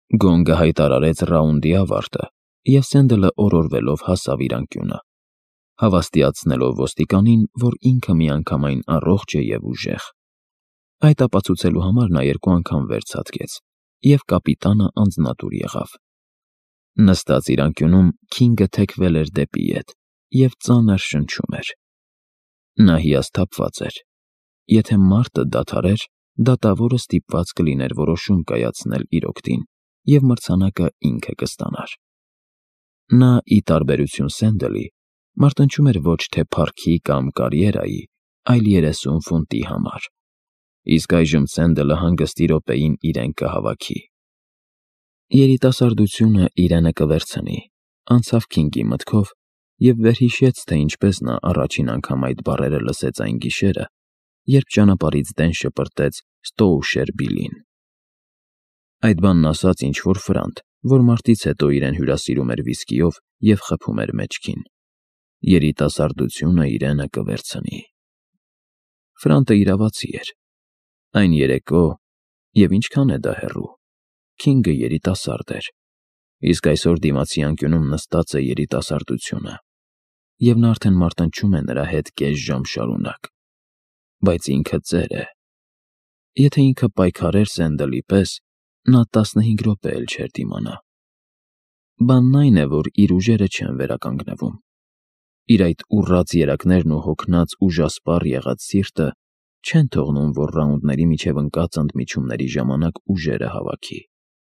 Գոնգը հայտարարեց ռաունդի ավարտը, և Սենդլը օրորվելով հասավ իր անկյունը, հավաստիացնելով ոստիկանին, որ ինքը միանգամայն առողջ է և ուժեղ։ Այդ ապացուցելու համար նա 2 անգամ վեր ցատկեց, և կապիտանը անձնատուր եղավ։ Նստած իր անկյունում, Քինգը թեքվել էր դեպի ետ և ծանր շնչում էր։ Նա հիասթափված էր։ Եթե մարտը դադարեր, դատավորը ստիպված կլիներ որոշում կայացնել իր օգտին, և մրցանակը ինքը կստանար։ Նա, ի տարբերություն Սենդլի, մարտնչում էր ոչ թե փառքի կամ կարիերայի, այլ 30 ֆունտի համար, իսկ այժմ Սենդլը հանգստի րոպեին իրեն կհավաքի։ Երիտասարդությունը իրենը կվերցնի, անցավ Քինգի մտքով և վերհիշեց, թե ինչպես նա առաջին անգամ այդ բառերը լսեց այն գիշերը, երբ ճանապարհից դեն շպրտեց Ստոուշեր Բիլլին։ Այդ բանն ասաց ինչ-որ ֆրանտ, որ մարտից հետո իրեն հյուրասիրում էր վիսկիով և խփում էր մեջքին։ Երիտասարդությունը իրենը կվերցնի։ Ֆրանտը իրավացի էր։ Այն երեկո, և ինչքան է դա հեռու, Քինգը երիտասարդ էր, իսկ այսօր դիմացի անկյունում նստած է երիտասարդությունը, և նա արդեն մարտնչում է նրա հետ կես ժամ շարունակ։ Բայց ինքը ծեր է։ Եթե ինքը պայքարեր Սենդլի պես, նա 15 րոպե էլ չէր դիմանա։ Բանն այն է, որ իր ուժերը չեն վերականգնվում։ Իր այդ ուռած երակներն ու հոգնած ուժասպառ եղած սիրտը չեն թողնում, որ ռաունդների միջև ընկած ընդմիջումների ժամանակ ուժերը հավաքի։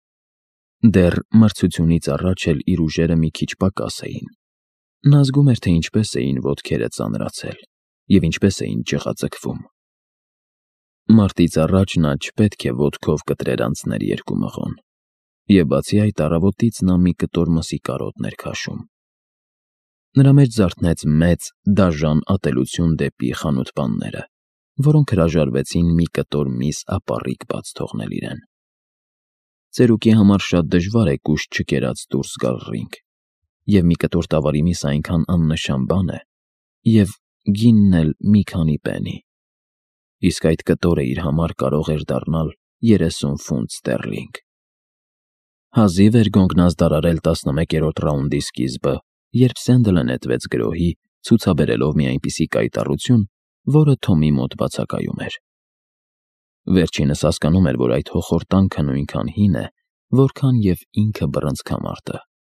Դեռ մրցությունից առաջ էլ իր ուժերը մի քիչ պակաս էին։ Նա զգում էր, թե ինչպես էին ոտքերը ծանրացել և ինչպես էին ճղածկվում։ Մարտից առաջ նա չպետք է ոտքով կտրեր անցներ 2 մղոն, և բացի այդ առավոտից նա մի կտոր մսի կարոտն էր քաշում։ Նրա մեջ զարթնեց մեծ, դաժան ատելություն դեպի խանութպանները, որոնք հրաժարվեցին մի կտոր միս ապառիկ բաց թողնել իրեն։ Ծերուկի համար շատ դժվար է կուշտ չկերած դուրս գալ ռինգ, և մի կտոր տավարի միս այնքան աննշան բան է, և գինն էլ մի քանի պենի, իսկ այդ կտորը իր համար կարող էր դառնալ 30 ֆունտ ստեռլինգ։ Հազիվ էր գոնգն ազդարարել 11-րդ ռաունդի սկիզբը, երբ Սենդլը նետվեց գրոհի, ցուցաբերելով մի այնպիսի կայտառություն, որը Թոմի մոտ բացակայում էր։ Վերջինս հասկանում էր, որ այդ հոխորտանքը նույնքան հին է, որքան և ինքը բռնցքամարտը։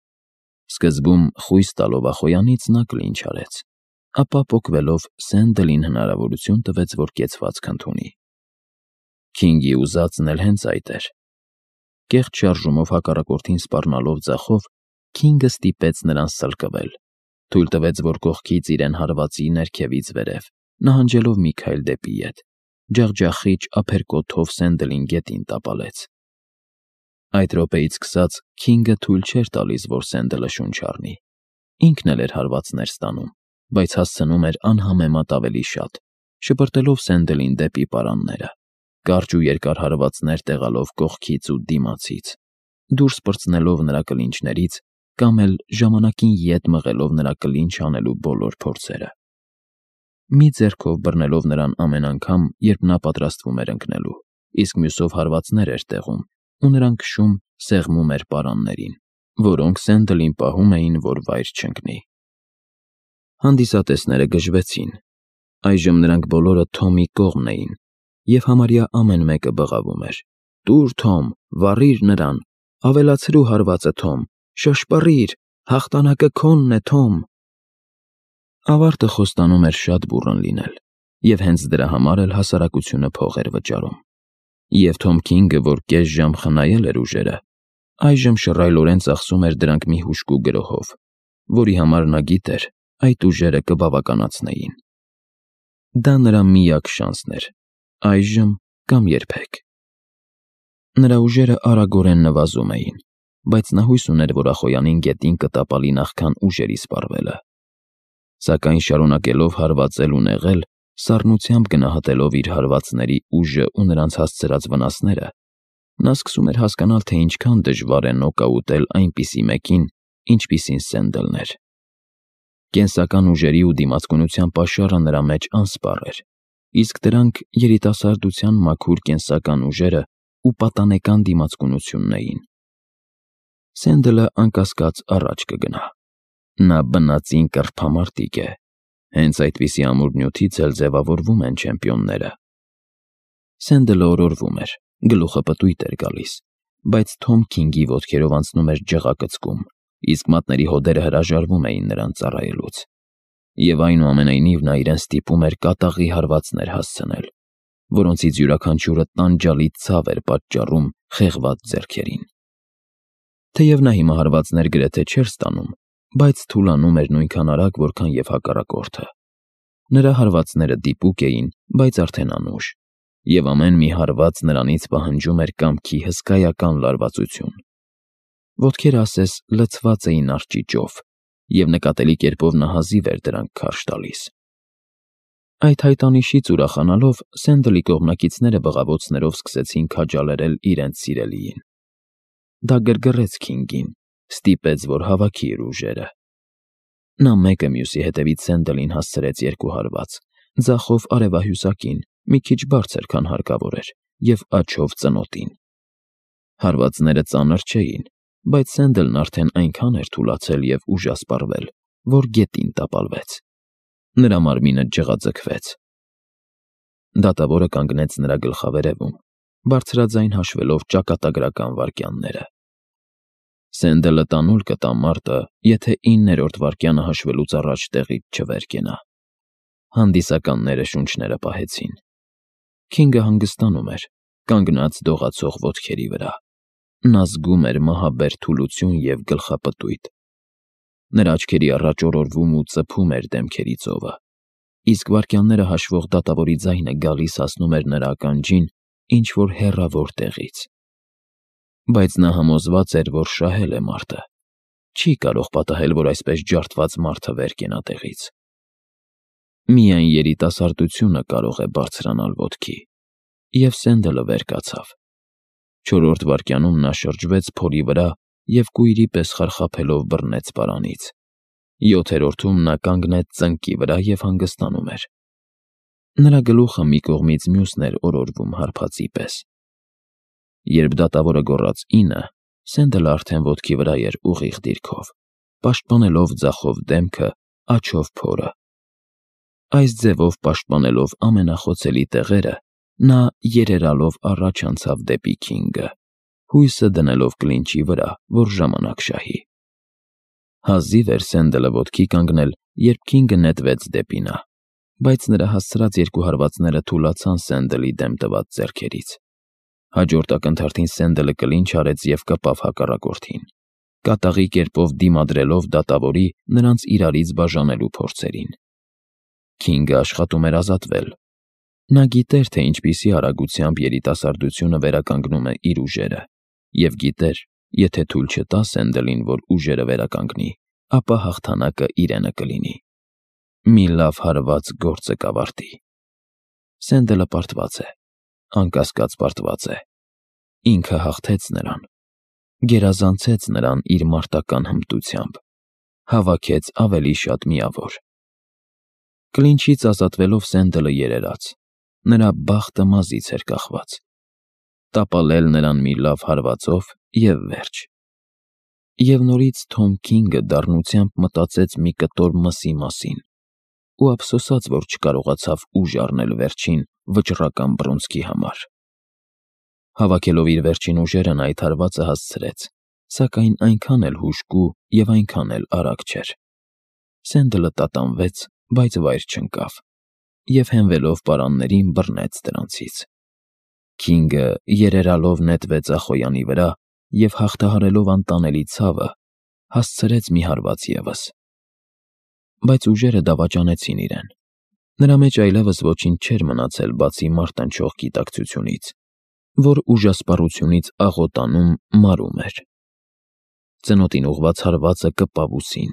Սկզբում խույս տալով Ախոյանից նա կլինչ արեց, ապա պոկվելով Սենդլին հնարավորություն տվեց, որ կեցվածք ընդունի։ Քինգի ուզածն էլ հենց այդ էր։ Կեղծ շարժումով հակառակորդին սպառնալով ձախով, Քինգը ստիպեց նրան սլկվել, թույլ տվեց, որ կողքից իրեն հարվածի ներքևից վերև, նահանջելով մի քայլ դեպի ետ, ջախջախիչ ափերկոթով Սենդլին գետին տապալեց։ Այդ րոպեից սկսած Քինգը թույլ չէր տալիս, որ Սենդլը շունչ առնի։ Ինքն էլ էր հարվածներ ստանում, բայց հասցնում էր անհամեմատ ավելի շատ, շպրտելով Սենդլին դեպի պարանները, կարճ ու երկար հարվածներ տեղալով կողքից ու դիմացից, դուրս պրծնելով նրա կլինչներից կամ էլ ժամանակին ետ մղելով նրա կլինչ անելու բոլոր փորձերը։ Մի ձեռքով բռնելով նրան ամեն անգամ, երբ նա պատրաստվում էր ընկնելու, իսկ մյուսով հարվածներ էր տեղում, ու նրան քշում, սեղմում էր պարաններին, որոնք Սենդլին պահում էին, որ վայր չընկնի։ Հանդիսատեսները գժվեցին։ Այժմ նրանք բոլորը Թոմի կողմն էին, և համարյա ամեն մեկը բղավում էր. «Տուր, Թոմ, վառիր նրան, ավելացրու հարվածը, Թոմ, շշպռիր, հաղթանակը քոնն է, Թոմ»։ Ավարտը խոստանում էր շատ բուռն լինել, և հենց դրա համար էլ հասարակությունը փող էր վճարում։ Եվ Թոմ Քինգը, որ կես ժամ խնայել էր ուժերը, այժմ շռայլորեն ծախսում էր դրանք մի հուժկու գրոհով, որի համար նա գիտեր այդ ուժերը կբավականացնեին։ Դա նրա միակ շանսն էր՝ այժմ կամ երբեք։ Նրա ուժերը արագորեն նվազում էին, բայց նա հույս ուներ, որ Ախոյանին գետին կտապալի նախքան ուժերի սպառվելը։ Սակայն շարունակելով հարվածել ու նեղել, սառնությամբ գնահատելով իր հարվածների ուժը ու նրանց հասցրած վնասները, նա սկսում էր հասկանալ, թե ինչքան դժվար է նոկաուտել այնպիսի մեկին, ինչպիսին Սենդլն էր։ Կենսական ուժերի ու դիմացկունության պաշարը նրա մեջ անսպառ էր, իսկ դրանք երիտասարդության մաքուր կենսական ուժերը ու պատանեկան դիմացկունությունն էին։ Սենդլը անկասկած առաջ կգնա։ Նա բնածին կրթամարտիկ է, հենց այդպիսի ամուր նյութից էլ ձևավորվում են չեմպիոնները։ Սենդլը օրորվում էր, գլուխը պտույտ էր գալիս, բայց Թոմ Քինգի ոտքերով անցնում էր ջղակծկում, իսկ մատների հոդերը հրաժարվում էին նրան ծառայելուց։ Եվ այնուամենայնիվ նա իրեն ստիպում էր կատաղի հարվածներ հասցնել, որոնցից յուրաքանչյուրը տանջալի ցավ էր պատճառում խեղված ձեռքերին։ Թեև նա հիմա հարվածներ գրեթե չէր ստանում, բայց թուլանում էր նույնքան արագ, որքան և հակառակորդը։ Նրա հարվածները դիպուկ էին, բայց արդեն անուշ, և ամեն մի հարված նրանից պահանջում էր կամքի հսկայական լարվածություն։ Ոտքերը ասես լցված էին արճիճով, և նկատելի կերպով նա հազիվ էր դրանք քարշ տալիս։ Այդ հայտանիշից ուրախանալով Սենդլի կողմնակիցները բղավոցներով սկսեցին քաջալերել իրենց սիրելիին։ Դա գրգռեց Քինգին, ստիպեց, որ հավաքի իր ուժերը։ Նա մեկը մյուսի հետևից Սենդլին հասցրեց երկու հարված, ձախով արևահյուսակին, մի քիչ բարձր, քան հարկավոր էր, և աջով ծնոտին։ Հարվածները ծանր չէին, բայց Սենդլն արդեն այնքան էր թուլացել և ուժասպառվել, որ գետին տապալվեց։ Նրա մարմինը ջղաձգվեց։ Դատավորը կանգնեց նրա գլխավերևում, բարձրաձայն հաշվելով ճակատագրական վայրկյանները։ Սենդլը տանուլ կտա մարտը, եթե 9-րդ վայրկյանը հաշվելուց առաջ տեղից չվեր կենա։ Հանդիսականները շունչները պահեցին։ Քինգը հանգստանում էր, կանգնած դողացող ոտքերի վրա։ Նա զգում էր մահաբեր թուլություն և գլխապտույտ։ Նրա աչքերի առաջ օրորվում ու ծփում էր դեմքերի ծովը, իսկ վայրկյանները հաշվող դատավորի ձայնը գալիս հասնում էր նրա ականջին ինչ-որ հեռավոր տեղից։ Բայց նա համոզված էր, որ շահել է մարտը։ Չի կարող պատահել, որ այսպես ջարդված մարդը վեր կենա տեղից։ Միայն երիտասարդությունը կարող է բարձրանալ ոտքի։ Եվ Սենդլը վեր կացավ։ 4-րդ վայրկյանում նա շրջվեց փորի վրա և կույրի պես խարխափելով բռնեց պարանից։ 7-րդում նա կանգնեց ծնկի վրա և հանգստանում էր։ Նրա գլուխը մի կողմից մյուսն էր օրորվում հարբածի պես։ Երբ դատավորը գոռաց 9, Սենդլը արդեն ոտքի վրա էր ուղիղ դիրքով, պաշտպանելով ձախով դեմքը, աջով փորը։ Այս ձևով պաշտպանելով ամենախոցելի տեղերը, նա երերալով առաջ անցավ դեպի Քինգը, հույսը դնելով կլինչի վրա, որ ժամանակ շահի։ Հազիվ էր Սենդլը ոտքի կանգնել, երբ Քինգը նետվեց դեպի նա, բայց նրա հասցրած երկու հարվածները թուլացան Սենդլի դեմ տված ձեռքերից։ Հաջորդ ակնթարթին Սենդլը կլինչ արեց և կպավ հակառակորդին, կատաղի կերպով դիմադրելով դատավորի նրանց իրարից բաժանելու փորձերին։ Քինգը աշխատում էր ազատվել։ Նա գիտեր, թե ինչպիսի արագությամբ երիտասարդությունը վերականգնում է իր ուժերը, և գիտեր, եթե թույլ չտա Սենդլին, որ ուժերը վերականգնի, ապա հաղթանակը իրենը կլինի։ Մի լավ հարված գործը կավարտի։ Սենդլը պարտված է, անկասկած պարտված է։ Ինքը հաղթեց նրան, գերազանցեց նրան իր մարտական հմտությամբ, հավաքեց ավելի շատ միավոր։ Կլինչից ազատվելով Սենդլը երերաց։ Նրա բախտը մազից էր կախված։ Տապալել նրան մի լավ հարվածով և վերջ։ Եվ նորից Թոմ Քինգը դառնությամբ մտածեց մի կտոր մսի մասին ու ափսոսաց, որ չկարողացավ ուժ առնել վերջին վճռական բռունցքի համար։ Հավաքելով իր վերջին ուժերը նա այդ հարվածը հասցրեց, սակայն այնքան էլ հուժկու և այնքան էլ արագ չէր։ Սենդլը տատանվեց, բայց վայր չընկավ, և հենվելով պարաններին բռնեց դրանցից։ Քինգը երերալով նետվեց Ախոյանի վրա և հաղթահարելով անտանելի ցավը, հասցրեց մի հարված ևս։ Բայց ուժերը դավաճանեցին իրեն։ Նրա մեջ այլևս ոչինչ չէր մնացել, բացի մարտնչող գիտակցությունից, որ ուժասպառությունից աղոտանում մարում էր։ Ծնոտին ուղղված հարվածը կպավ ուսին։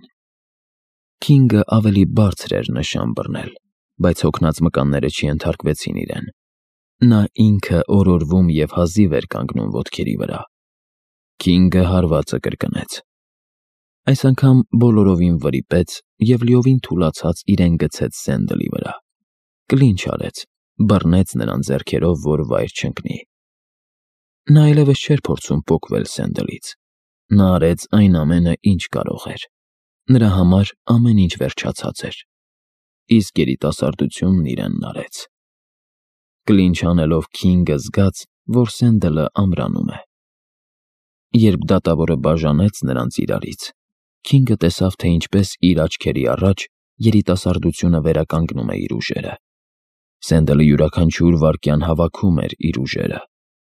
Քինգը ավելի բարձր էր նշան բռնել, բայց հոգնած մկանները չենթարկվեցին իրեն։ Նա ինքը օրորվում և հազիվ էր կանգնում ոտքերի վրա։ Քինգը հարվածը կրկնեց։ Այս անգամ բոլորովին վրիպեց և լիովին թուլացած իրեն գցեց Սենդլի վրա։ Կլինչ արեց, բռնեց նրան ձեռքերով, որ վայր չընկնի։ Նա այլևս չէր փորձում պոկվել Սենդլից։ Նա արեց այն ամենը, ինչ կարող էր։ Նրա համար ամեն ինչ վերջացած էր։ Իսկ երիտասարդությունն իրեն արեց։ Կլինչ անելով Քինգը զգաց, որ Սենդլը ամրանում է։ Երբ դատավորը բաժանեց նրանց իրարից, Քինգը տեսավ, թե ինչպես իր աչքերի առաջ երիտասարդությունը վերականգնում է իր ուժերը։ Սենդլը յուրաքանչյուր վայրկյան հավաքում էր իր ուժերը։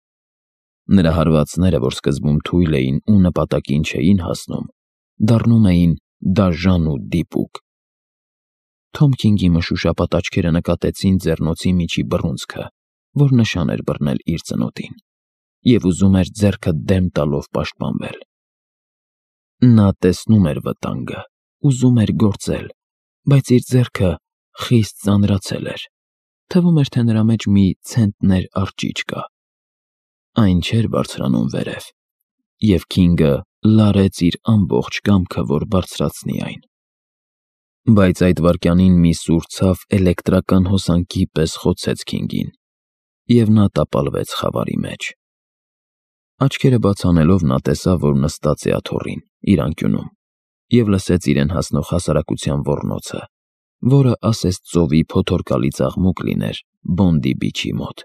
Նրա հարվածները, որ սկզբում թույլ էին ու նպատակին չէին հասնում, դառնում էին դաժան ու դիպուկ։ Թոմ Քինգի մշուշապատ աչքերը նկատեցին ձեռնոցի միջի բռունցքը, որ նշան էր բռնել իր ծնոտին, և ուզում էր ձեռքը դեմ տալով պաշտպանվել։ Նա տեսնում էր վտանգը, ուզում էր գործել, բայց իր ձեռքը խիստ ծանրացել էր։ Թվում էր, թե նրա մեջ մի ցենտներ արճիճ կա։ Այն չէր բարձրանում վերև, և Քինգը լարեց իր ամբողջ կամքը, որ բարձրացնի այն։ Բայց այդ վայրկյանին մի սուր ցավ էլեկտրական հոսանքի պես խոցեց Քինգին, և նա տապալվեց խավարի մեջ։ Աչքերը բաց անելով նա տեսավ, որ նստած է աթոռին, իր անկյունում, և լսեց իրեն հասնող հասարակության ոռնոցը, որը ասես ծովի փոթորկալի ծաղմուկ լիներ Բոնդի բիչի մոտ։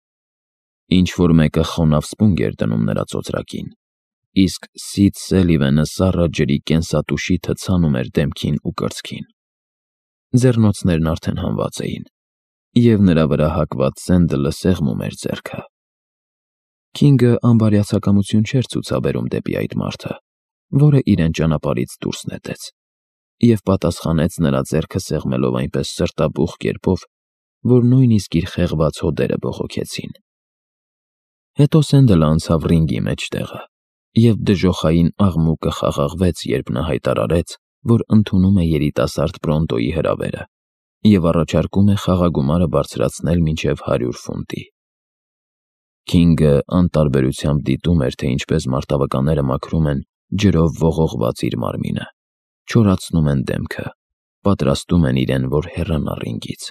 Ինչ-որ մեկը խոնավ սպունգ էր դնում նրա ծոծրակին, իսկ Սիդ Սելիվանը սառը ջրի կենսատուշիթը ցանում էր դեմքին ու կրծքին։ Ձեռնոցներն արդեն հանված էին, և նրա վրա հագված Սենդլը սեղմում էր ձեռքը։ Քինգը անբարյացակամություն չէր ցուցաբերում դեպի այդ մարդը, որը իրեն ճանապարհից դուրս նետեց, և պատասխանեց նրա ձեռքը սեղմելով այնպես սրտաբուխ կերպով, որ նույնիսկ իր խեղված հոդերը բողոքեցին։ Հետո Սենդլը անցավ ռինգի մեջտեղը, և դժոխային աղմուկը խաղաղվեց, երբ նա հայտարարեց, որ ընդունում է երիտասարդ Բրոնտոյի հրավերը և առաջարկում է խաղագումարը բարձրացնել մինչև 100 ֆունտի։ Քինգը անտարբերությամբ դիտում էր, թե ինչպես մարտավականները մաքրում են ջրով ողողված իր մարմինը, չորացնում են դեմքը, պատրաստում են իրեն, որ հեռանա ռինգից։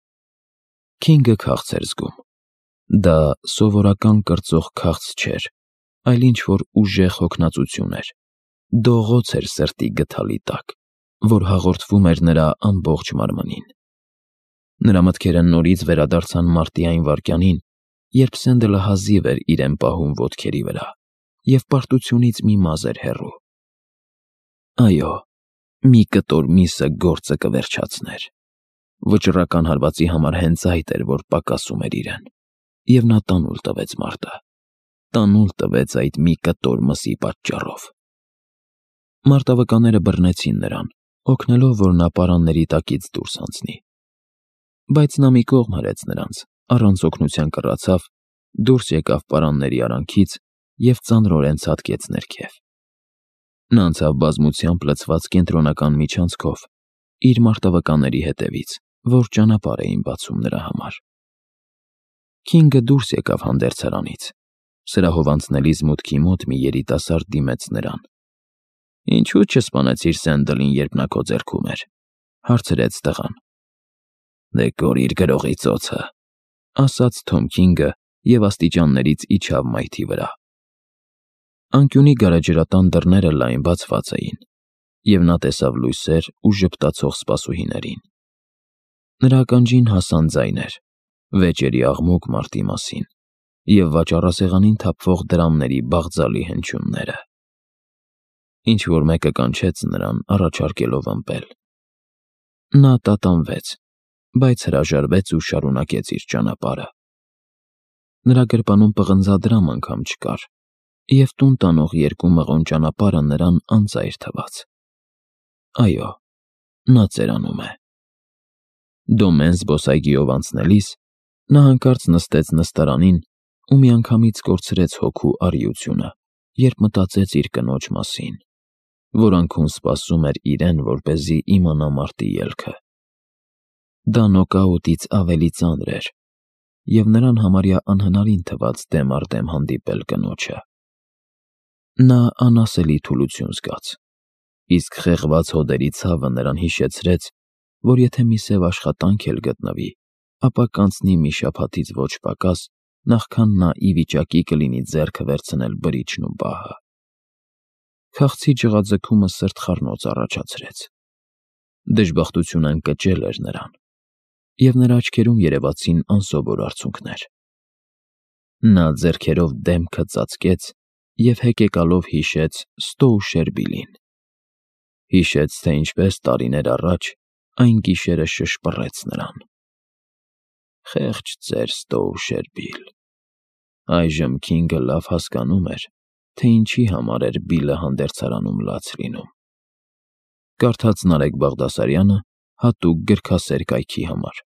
Քինգը քաղց էր զգում։ Դա սովորական կրծող քաղց չէր, այլ ինչ-որ ուժեղ հոգնածություն էր, դողոց էր սրտի գդալի տակ, որ հաղորդվում էր նրա ամբողջ մարմնին։ Նրա մտքերը նորից վերադարձան մարտի այն վայրկյանին, երբ Սենդլը հազիվ էր իրեն պահում ոտքերի վրա, և պարտությունից մի մազ էր հեռու։ Այո, մի կտոր միսը գործը կվերջացներ։ Վճռական հարվածի համար հենց այդ էր, որ պակասում էր իրեն, և նա տանուլ տվեց մարտը, տանուլ տվեց այդ մի կտոր մսի պատճառով։ Մարտավականները բռնեցին նրան, օգնելով, որ նա պարանների տակից դուրս անցնի։ Բայց նա մի կողմ արեց նրանց, առանց օգնության կռացավ, դուրս եկավ պարանների արանքից և ծանրորեն ցատկեց ներքև։ Նա անցավ բազմությամբ լցված կենտրոնական միջանցքով, իր մարտավականների հետևից, որ ճանապարհ էին բացում նրա համար։ Քինգը դուրս եկավ հանդերձարանից։ Սրահով անցնելիս մուտքի մոտ մի երիտասարդ դիմեց նրան։ «Ինչու չսպանեցիր Սենդլին, երբ նա քո ձեռքում էր», հարցրեց տղան։ «Դե կորիր գրողի ծոցը», ասաց Թոմ Քինգը և աստիճաններից իջավ մայթի վրա։ Անկյունի գարեջրատան դռները լայն բացված էին, և նա տեսավ լույսեր ու ժպտացող սպասուհիներին։ Նրա ականջին հասան ձայներ, վեճերի աղմուկ մարտի մասին և վաճառասեղանին թափվող դրամների բաղձալի հնչյունները։ Ինչ-որ մեկը կանչեց նրան, առաջարկելով ըմպել։ Նա տատանվեց, բայց հրաժարվեց ու շարունակեց իր ճանապարհը։ Նրա գրպանում պղնձադրամ անգամ չկար, և տուն տանող երկու մղոն ճանապարհը նրան անծայր թվաց։ Այո, նա ծերանում է։ Դոմեն զբոսայգիով անցնելիս նա հանկարծ նստեց նստարանին ու միանգամից կորցրեց հոգու առիությունը, երբ մտածեց իր կնոջ մասին, որ անքուն սպասում էր իրեն, որպեսզի իմանա մարտի ելքը։ Դա նոկաուտից ավելի ծանր էր, և նրան համարյա անհնարին թվաց դեմ առ դեմ հանդիպել կնոջը։ Նա անասելի թուլություն զգաց, իսկ խեղված հոդերի ցավը նրան հիշեցրեց, որ եթե մի սև աշխատանք էլ գտնվի, ապա կանցնի մի շաբաթից ոչ պակաս, նախքան նա ի վիճակի կլինի ձեռքը վերցնել բրիչն ու պահը։ Քաղցի ջղաձգումը սրտխառնոց առաջացրեց։ Դժբախտությունը ընկճել էր նրան, և նրա աչքերում երևացին անսովոր արցունքներ։ Նա ձեռքերով դեմքը ծածկեց և հեկեկալով հիշեց Ստոուշերբիլին։ Հիշեց, թե ինչպես տարիներ առաջ այն գիշերը շշպռեց նրան։ Խեղճ ծեր Ստոուշերբիլ… Այժմ Քինգը լավ հասկանում էր, թե ինչի համար էր Բիլլը հանդերձարանում լաց լինում։ Կարդաց Նարեկ Բաղդասարյանը հատուկ գրքասեր կայքի համար։